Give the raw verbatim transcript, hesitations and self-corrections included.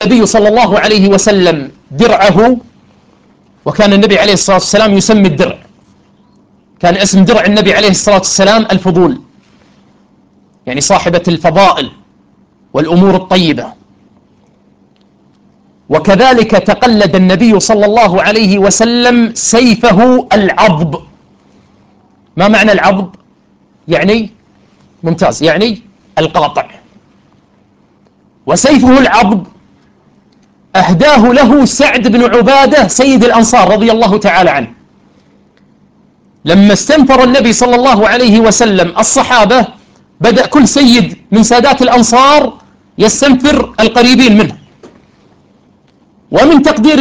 النبي صلى الله عليه وسلم درعه، وكان النبي عليه الصلاة والسلام يسمي الدرع، كان اسم درع النبي عليه الصلاة والسلام الفضول، يعني صاحبة الفضائل والأمور الطيبة. وكذلك تقلد النبي صلى الله عليه وسلم سيفه العضب. ما معنى العضب؟ يعني ممتاز، يعني القاطع. وسيفه العضب أهداه له سعد بن عبادة سيد الأنصار رضي الله تعالى عنه، لما استنفر النبي صلى الله عليه وسلم الصحابة، بدأ كل سيد من سادات الأنصار يستنفر القريبين منه. ومن تقدير